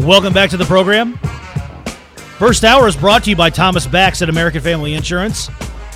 Welcome back to the program. First hour is brought to you by Thomas Bax at American Family Insurance.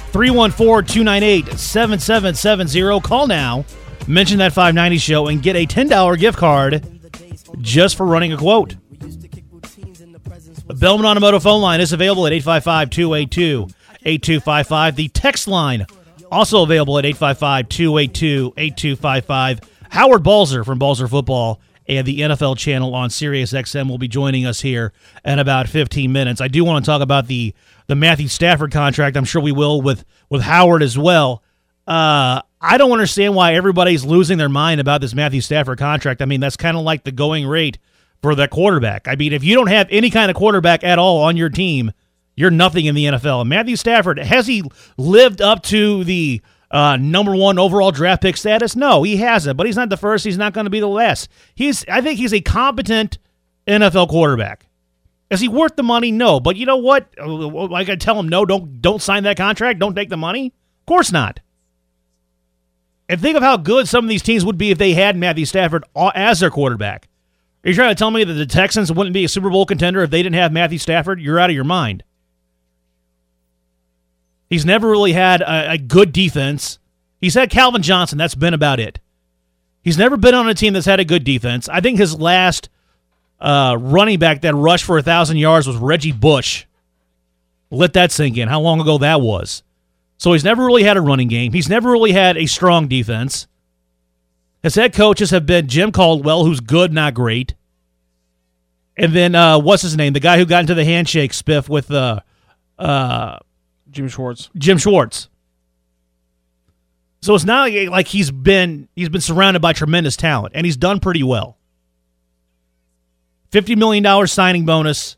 314-298-7770. Call now, mention that 590 show, and get a $10 gift card just for running a quote. The Bellman Automotive phone line is available at 855-282-8255. The text line also available at 855-282-8255. Howard Balzer from Balzer Football and the NFL channel on Sirius XM will be joining us here in about 15 minutes. I do want to talk about the Matthew Stafford contract. I'm sure we will with Howard as well. I don't understand why everybody's losing their mind about this Matthew Stafford contract. I mean, that's kind of like the going rate for the quarterback. I mean, if you don't have any kind of quarterback at all on your team, you're nothing in the NFL. And Matthew Stafford, has he lived up to the number one overall draft pick status? No, he hasn't. But he's not the first. He's not going to be the last. I think he's a competent NFL quarterback. Is he worth the money? No. But you know what? I got to tell him, no, don't sign that contract. Don't take the money. Of course not. And think of how good some of these teams would be if they had Matthew Stafford as their quarterback. Are you trying to tell me that the Texans wouldn't be a Super Bowl contender if they didn't have Matthew Stafford? You're out of your mind. He's never really had a good defense. He's had Calvin Johnson. That's been about it. He's never been on a team that's had a good defense. I think his last running back that rushed for 1,000 yards was Reggie Bush. Let that sink in, how long ago that was. So he's never really had a running game. He's never really had a strong defense. His head coaches have been Jim Caldwell, who's good, not great. And then, what's his name? The guy who got into the handshake spiff with Jim Schwartz. Jim Schwartz. So it's not like he's been surrounded by tremendous talent, and he's done pretty well. $50 million signing bonus,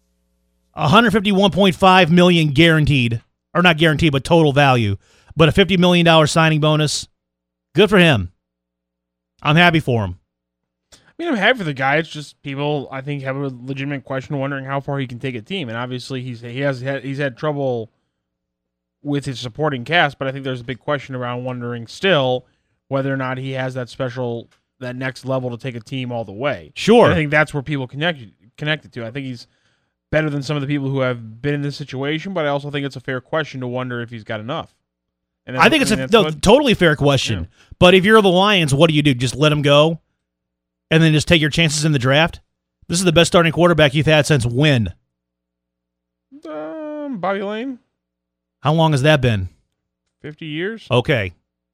$151.5 million guaranteed, or not guaranteed, but total value, but a $50 million signing bonus. Good for him. I'm happy for him. I mean, I'm happy for the guy. It's just people, I think, have a legitimate question wondering how far he can take a team, and obviously he's had trouble with his supporting cast, but I think there's a big question around wondering still whether or not he has that next level to take a team all the way. Sure. And I think that's where people connected to. I think he's better than some of the people who have been in this situation, but I also think it's a fair question to wonder if he's got enough. And I think it's a totally fair question. Yeah. But if you're the Lions, what do you do? Just let him go and then just take your chances in the draft? This is the best starting quarterback you've had since when? Bobby Lane. How long has that been? 50 years. Okay.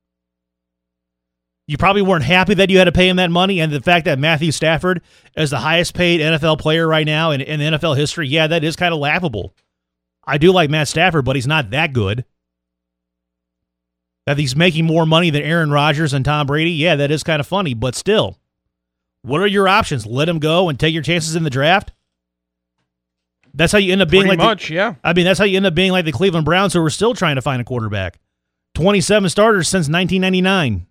You probably weren't happy that you had to pay him that money, and the fact that Matthew Stafford is the highest paid NFL player right now in NFL history, yeah, that is kind of laughable. I do like Matt Stafford, but he's not that good. That he's making more money than Aaron Rodgers and Tom Brady, yeah, that is kind of funny, but still. What are your options? Let him go and take your chances in the draft? That's how you end up being yeah. I mean, that's how you end up being like the Cleveland Browns, who are still trying to find a quarterback. 27 starters since 1999.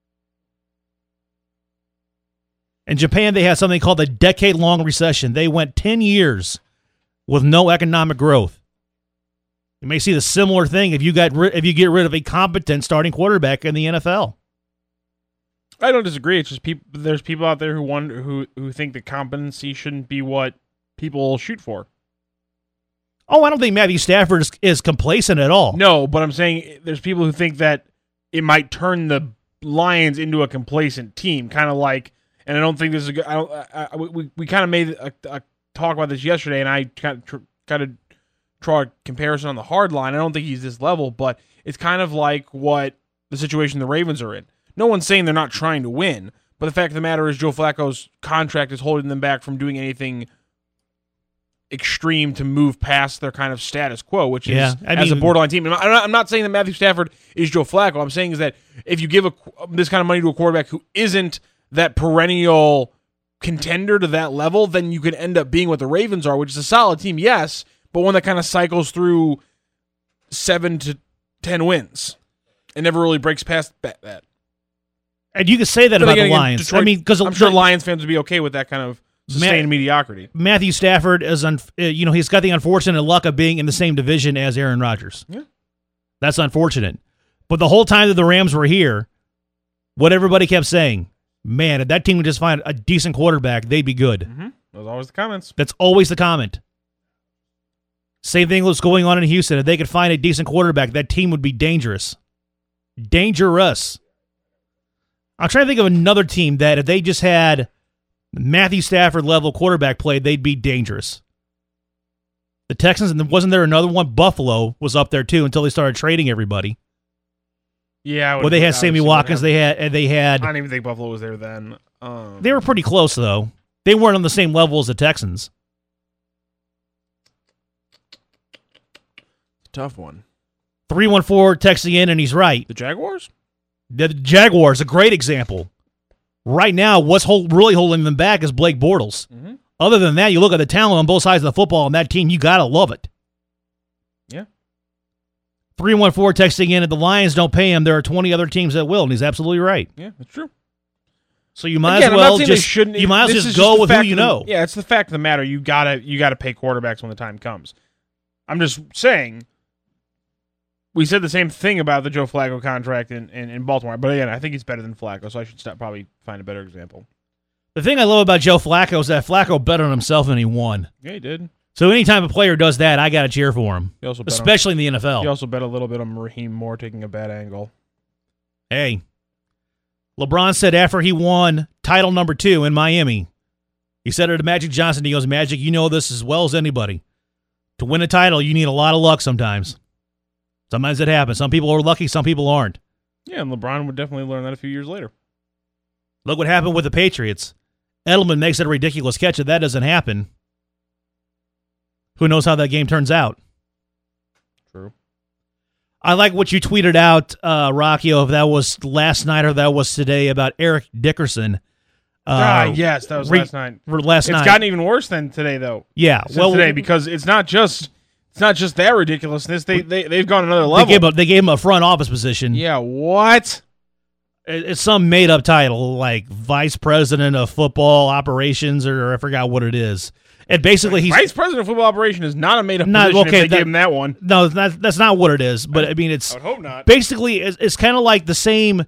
In Japan, they had something called the decade-long recession. They went 10 years with no economic growth. You may see the similar thing if you get rid of a competent starting quarterback in the NFL. I don't disagree. It's just there's people out there who think that competency shouldn't be what people shoot for. Oh, I don't think Matthew Stafford is complacent at all. No, but I'm saying there's people who think that it might turn the Lions into a complacent team, kind of like. And I don't think this is a good. We kind of made a talk about this yesterday, and I kind of draw a comparison on the hard line. I don't think he's this level, but it's kind of like what the situation the Ravens are in. No one's saying they're not trying to win, but the fact of the matter is Joe Flacco's contract is holding them back from doing anything extreme to move past their kind of status quo, which is as a borderline team. I'm not saying that Matthew Stafford is Joe Flacco. I'm saying is that if you give this kind of money to a quarterback who isn't that perennial contender to that level, then you could end up being what the Ravens are, which is a solid team, yes, but one that kind of cycles through 7 to 10 wins and never really breaks past that. And you could say that about the Lions. Detroit, I mean, because I'm sure Lions fans would be okay with that kind of sustained mediocrity. Matthew Stafford is, he's got the unfortunate luck of being in the same division as Aaron Rodgers. Yeah, that's unfortunate. But the whole time that the Rams were here, what everybody kept saying, man, if that team would just find a decent quarterback, they'd be good. Mm-hmm. was always the comments. That's always the comment. Same thing was going on in Houston. If they could find a decent quarterback, that team would be dangerous. Dangerous. I'm trying to think of another team that if they just had Matthew Stafford level quarterback play, they'd be dangerous. The Texans, and wasn't there another one? Buffalo was up there too until they started trading everybody. Yeah. Well, they had Sammy Watkins. They had. I don't even think Buffalo was there then. They were pretty close though. They weren't on the same level as the Texans. Tough one. 314 texting in, and he's right. The Jaguars? The Jaguars, a great example. Right now, what's really holding them back is Blake Bortles. Mm-hmm. Other than that, you look at the talent on both sides of the football, and that team, you got to love it. Yeah. 314 texting in, if the Lions don't pay him, there are 20 other teams that will, and he's absolutely right. Yeah, that's true. So you might as well just go with who you know. Yeah, it's the fact of the matter. You gotta pay quarterbacks when the time comes. I'm just saying. We said the same thing about the Joe Flacco contract in Baltimore, but again, I think he's better than Flacco, so I should probably find a better example. The thing I love about Joe Flacco is that Flacco bet on himself and he won. Yeah, he did. So anytime a player does that, I got to cheer for him, especially in the NFL. He also bet a little bit on Raheem Moore taking a bad angle. Hey, LeBron said after he won title number 2 in Miami, he said it to Magic Johnson, he goes, Magic, you know this as well as anybody. To win a title, you need a lot of luck sometimes. Sometimes it happens. Some people are lucky, some people aren't. Yeah, and LeBron would definitely learn that a few years later. Look what happened with the Patriots. Edelman makes it a ridiculous catch. If that doesn't happen, who knows how that game turns out? True. I like what you tweeted out, Rockio, if that was last night or that was today, about Eric Dickerson. Yes, that was last night. It's gotten even worse than today, though. Yeah, today, because it's not just that ridiculousness. They've gone another level. They gave him a front office position. Yeah, what? It's some made up title like vice president of football operations, or I forgot what it is. And basically, he's vice president of football operation is not a made up position. Okay, if they gave him that one. No, that's not what it is. But I mean, I would hope not. Basically, it's kind of like the same.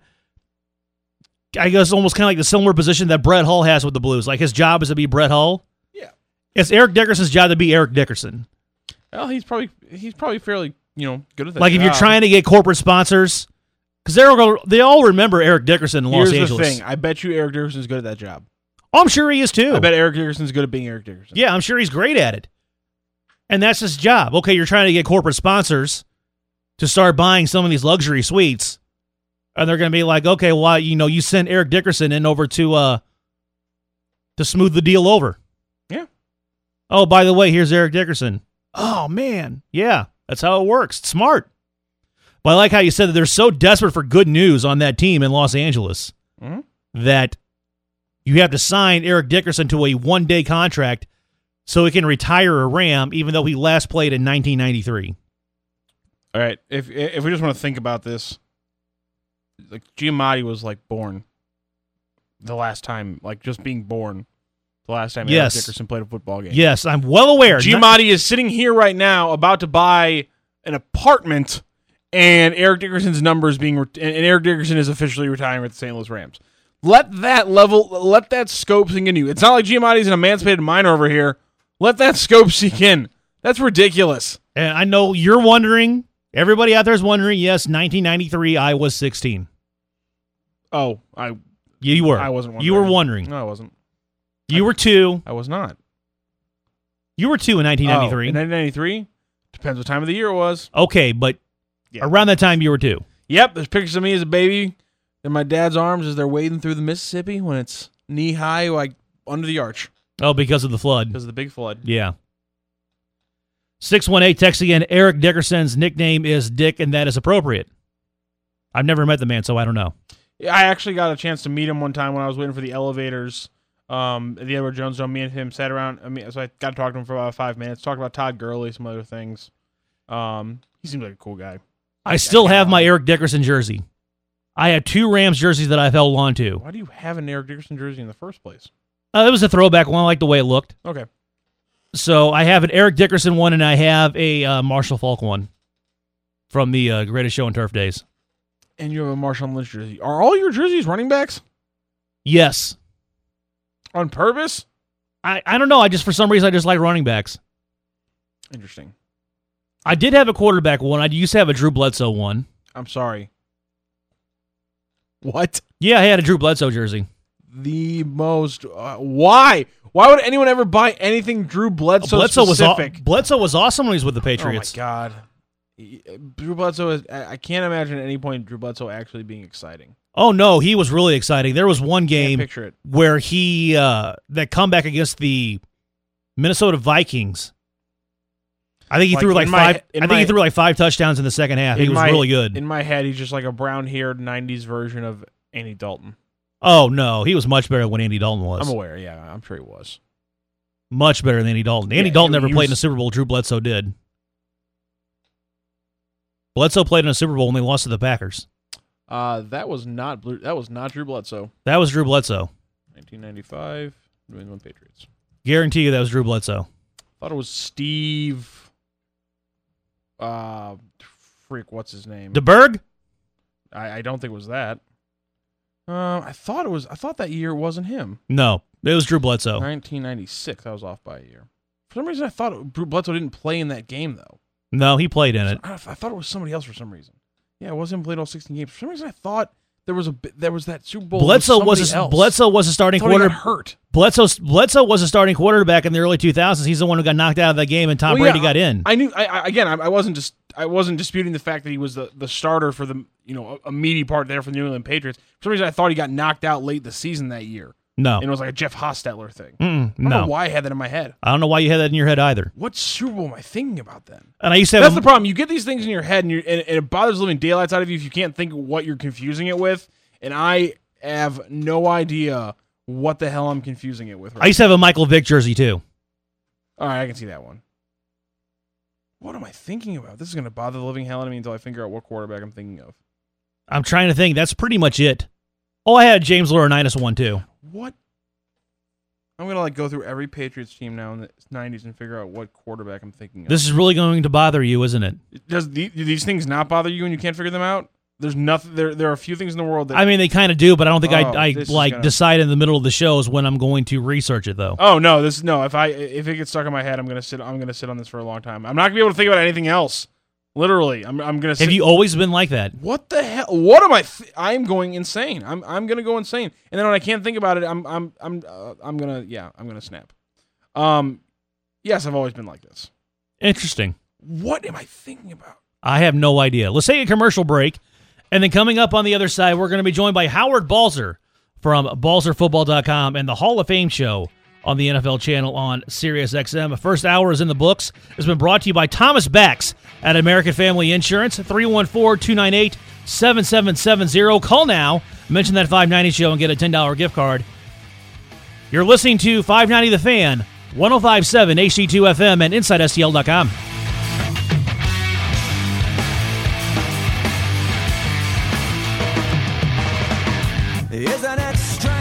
I guess almost kind of like the similar position that Brett Hull has with the Blues. Like his job is to be Brett Hull. Yeah, it's Eric Dickerson's job to be Eric Dickerson. Well, he's probably fairly good at that. Like if you're trying to get corporate sponsors, because they all remember Eric Dickerson in Los Angeles. Here's the thing: I bet you Eric Dickerson's good at that job. Oh, I'm sure he is too. I bet Eric Dickerson's good at being Eric Dickerson. Yeah, I'm sure he's great at it. And that's his job. Okay, you're trying to get corporate sponsors to start buying some of these luxury suites. And they're going to be like, okay, well, you send Eric Dickerson in over to smooth the deal over. Yeah. Oh, by the way, here's Eric Dickerson. Oh, man. Yeah, that's how it works. It's smart. But I like how you said that they're so desperate for good news on that team in Los Angeles that you have to sign Eric Dickerson to a one-day contract so he can retire a Ram, even though he last played in 1993. All right. If we just want to think about this, like Giamatti was like born the last time, like just being born the last time Eric Dickerson played a football game. Yes, I'm well aware. Giamatti is sitting here right now about to buy an apartment, and Eric Dickerson's numbers and Eric Dickerson is officially retiring with the St. Louis Rams. Let that scope sink in you. It's not like Giamatti's an emancipated minor over here. Let that scope sink in. That's ridiculous. And I know you're wondering. Everybody out there is wondering. Yes, 1993, I was 16. Oh, you were. I wasn't wondering. You were wondering. No, I wasn't. You were 2. I was not. You were 2 in 1993. In 1993? Depends what time of the year it was. Okay, but around that time you were 2. Yep, there's pictures of me as a baby in my dad's arms as they're wading through the Mississippi when it's knee high, like under the arch. Oh, because of the flood. Because of the big flood. Yeah. 618 text again. Eric Dickerson's nickname is Dick, and that is appropriate. I've never met the man, so I don't know. I actually got a chance to meet him one time when I was waiting for the elevators at the Edward Jones Dome. Me and him sat around. So I got to talk to him for about 5 minutes. Talked about Todd Gurley, some other things. He seems like a cool guy. I still have my Eric Dickerson jersey. I had 2 Rams jerseys that I've held on to. Why do you have an Eric Dickerson jersey in the first place? It was a throwback one. I like the way it looked. Okay. So I have an Eric Dickerson one, and I have a Marshall Faulk one from the Greatest Show on Turf days. And you have a Marshawn Lynch jersey. Are all your jerseys running backs? Yes. On purpose? I don't know. For some reason, I just like running backs. Interesting. I did have a quarterback one. I used to have a Drew Bledsoe one. I'm sorry. What? Yeah, I had a Drew Bledsoe jersey. The most. Why? Why would anyone ever buy anything Drew Bledsoe specific? Bledsoe was awesome when he was with the Patriots. Oh, my God. Drew Bledsoe is. I can't imagine at any point Drew Bledsoe actually being exciting. Oh, no, he was really exciting. There was one game Picture it. where he, that comeback against the Minnesota Vikings, I think he threw like 5 touchdowns in the second half. He was really good. In my head, he's just like a brown-haired 90s version of Andy Dalton. Oh, no, he was much better than what Andy Dalton was. I'm aware, yeah, I'm sure he was. Much better than Andy Dalton. Andy Dalton never played in a Super Bowl. Drew Bledsoe did. Bledsoe played in a Super Bowl when they lost to the Packers. That was not Drew Bledsoe. That was Drew Bledsoe. 1995, New England Patriots. Guarantee you that was Drew Bledsoe. Thought it was Steve. What's his name? DeBerg? I don't think it was that. I thought that year it wasn't him. No, it was Drew Bledsoe. 1996. I was off by a year. For some reason, I thought Drew Bledsoe didn't play in that game though. No, he played in it. I thought it was somebody else for some reason. Yeah, it wasn't played all 16 games. For some reason, I thought there was that Super Bowl. Bledsoe was a starting quarterback. Hurt. Bledsoe was a starting quarterback in the early 2000s. He's the one who got knocked out of that game, and Tom Brady got in. I knew. I wasn't disputing the fact that he was the starter for the a meaty part there for the New England Patriots. For some reason, I thought he got knocked out late the season that year. No, and it was like a Jeff Hostetler thing. I don't know why I had that in my head. I don't know why you had that in your head either. What Super Bowl am I thinking about then? And I used to have That's the problem. You get these things in your head, and it bothers the living daylights out of you if you can't think of what you're confusing it with. And I have no idea what the hell I'm confusing it with. I used to have a Michael Vick jersey too. All right, I can see that one. What am I thinking about? This is going to bother the living hell out of me until I figure out what quarterback I'm thinking of. I'm trying to think. That's pretty much it. Oh, I had James Laurinaitis one too. What? I'm going to go through every Patriots team now in the 90s and figure out what quarterback I'm thinking of. This is really going to bother you, isn't it? Do these things not bother you when you can't figure them out? There's nothing. There are a few things in the world that. I mean, they kind of do, but I don't think I decide in the middle of the shows when I'm going to research it, though. Oh no, If it gets stuck in my head, I'm gonna sit on this for a long time. I'm not gonna be able to think about anything else. Literally, I'm gonna. Have you always been like that? What the hell? What am I? I'm going insane. I'm gonna go insane, and then when I can't think about it, I'm gonna snap. Yes, I've always been like this. Interesting. What am I thinking about? I have no idea. Let's take a commercial break. And then coming up on the other side, we're going to be joined by Howard Balzer from BalzerFootball.com and the Hall of Fame show on the NFL channel on SiriusXM. The first hour is in the books. It's been brought to you by Thomas Bax at American Family Insurance, 314-298-7770. Call now, mention that 590 show, and get a $10 gift card. You're listening to 590 The Fan, 105.7 HD2 FM, and InsideSTL.com. Is an extra